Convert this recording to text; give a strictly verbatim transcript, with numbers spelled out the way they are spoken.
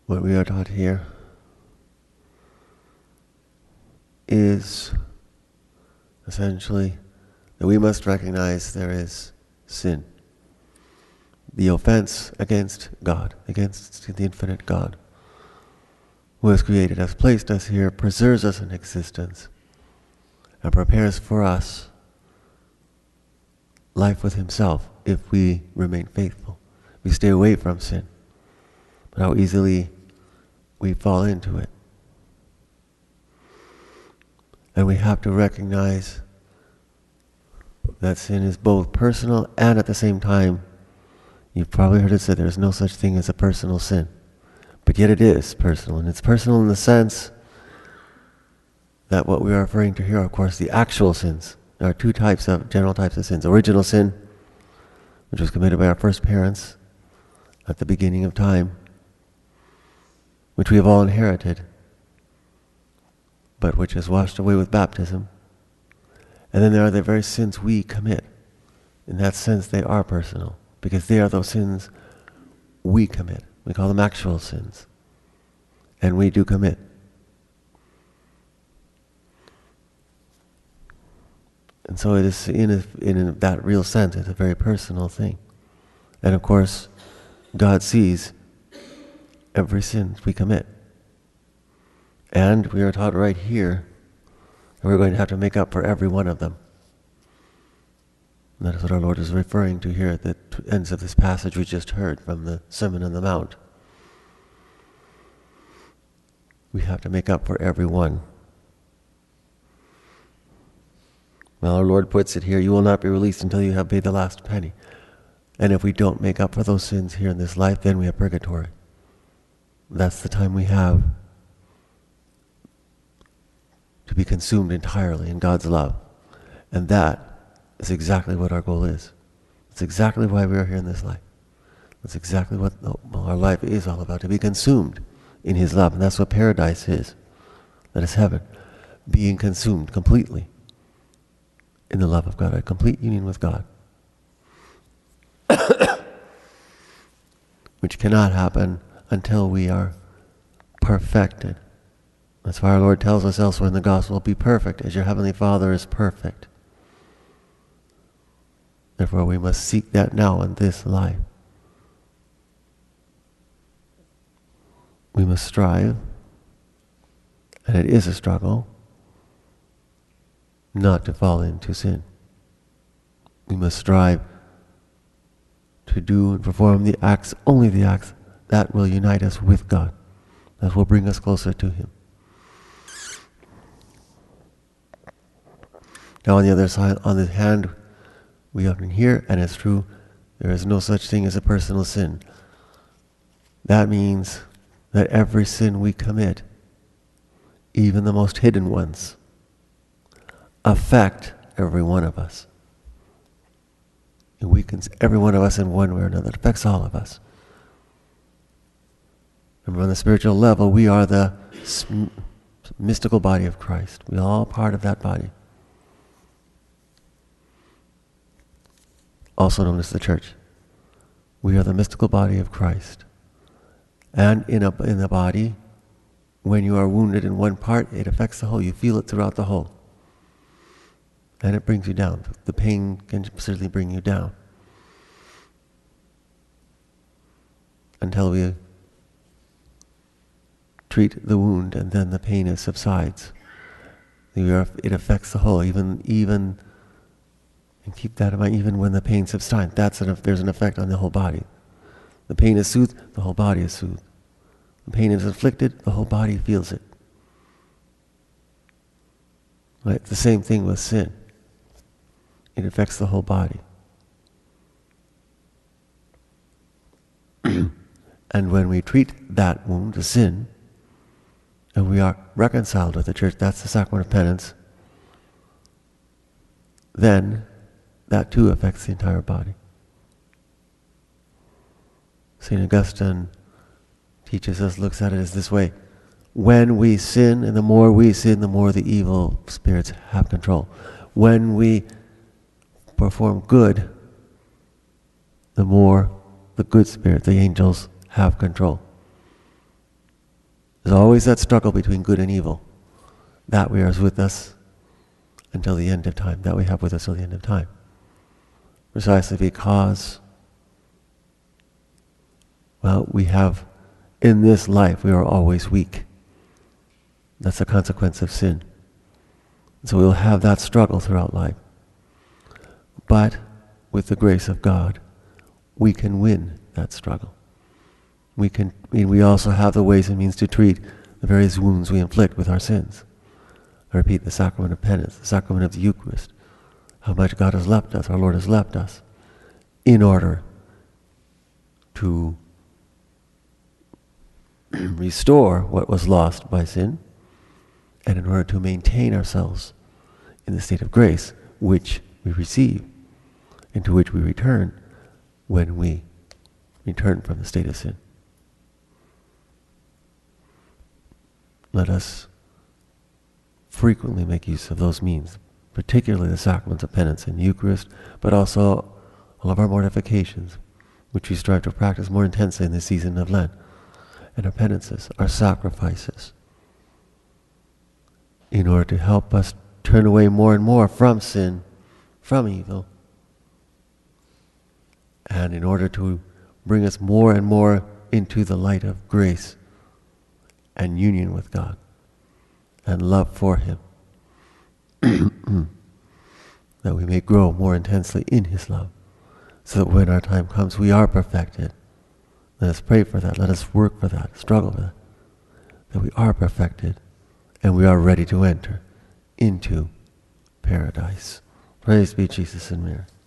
what we are taught here is essentially that we must recognize there is sin. The offense against God, against the infinite God, who has created us, placed us here, preserves us in existence, and prepares for us life with himself if we remain faithful. We stay away from sin. But how easily we fall into it. And we have to recognize that sin is both personal and at the same time, you've probably heard it said there's no such thing as a personal sin. But yet it is personal. And it's personal in the sense that what we are referring to here are, of course, the actual sins. There are two types of, general types of sins. Original sin, which was committed by our first parents at the beginning of time, which we have all inherited, but which is washed away with baptism. And then there are the very sins we commit. In that sense, they are personal, because they are those sins we commit. We call them actual sins. And we do commit. And so it is, in, a, in that real sense, it's a very personal thing. And of course, God sees every sin we commit. And we are taught right here that we're going to have to make up for every one of them. And that is what our Lord is referring to here at the ends of this passage we just heard from the Sermon on the Mount. We have to make up for every one. Well, our Lord puts it here, you will not be released until you have paid the last penny. And if we don't make up for those sins here in this life, then we have purgatory. That's the time we have to be consumed entirely in God's love. And that is exactly what our goal is. It's exactly why we are here in this life. That's exactly what our life is all about, to be consumed in His love. And that's what paradise is. That is heaven. Being consumed completely in the love of God, a complete union with God. Which cannot happen until we are perfected. That's why our Lord tells us elsewhere in the Gospel, be perfect as your Heavenly Father is perfect. Therefore we must seek that now in this life. We must strive, and it is a struggle, not to fall into sin. We must strive to do and perform the acts, only the acts that will unite us with God, that will bring us closer to Him. Now on the other side, on the hand, we often hear, and it's true, there is no such thing as a personal sin. That means that every sin we commit, even the most hidden ones, affect every one of us. It weakens every one of us in one way or another. It affects all of us. Remember, on the spiritual level, we are the mystical body of Christ. We are all part of that body. Also known as the church. We are the mystical body of Christ. And in a, in the body, when you are wounded in one part, it affects the whole. You feel it throughout the whole. And it brings you down. The pain can certainly bring you down. Until we treat the wound, and then the pain is subsides. It affects the whole, even, even, and keep that in mind, even when the pain subsides, that's an, there's an effect on the whole body. The pain is soothed, the whole body is soothed. The pain is inflicted, the whole body feels it. Right? The same thing with sin. It affects the whole body. And when we treat that wound, the sin, and we are reconciled with the church, that's the sacrament of penance, then that too affects the entire body. Saint Augustine teaches us, looks at it as this way. When we sin, and the more we sin, the more the evil spirits have control. When we perform good, the more the good spirit, the angels, have control. There's always that struggle between good and evil. That we are with us until the end of time. That we have with us till the end of time. Precisely because, well, we have, in this life, we are always weak. That's a consequence of sin. So we'll have that struggle throughout life. But with the grace of God, we can win that struggle. We can. I mean, we also have the ways and means to treat the various wounds we inflict with our sins. I repeat, the sacrament of penance, the sacrament of the Eucharist, how much God has left us, our Lord has left us, in order to restore what was lost by sin, and in order to maintain ourselves in the state of grace, which we receive, into which we return when we return from the state of sin. Let us frequently make use of those means, particularly the sacraments of penance and Eucharist, but also all of our mortifications, which we strive to practice more intensely in the season of Lent, and our penances, our sacrifices, in order to help us turn away more and more from sin, from evil, and in order to bring us more and more into the light of grace and union with God and love for Him, that we may grow more intensely in His love, so that when our time comes, we are perfected. Let us pray for that. Let us work for that, struggle for that, that we are perfected and we are ready to enter into paradise. Praise be Jesus and Mary.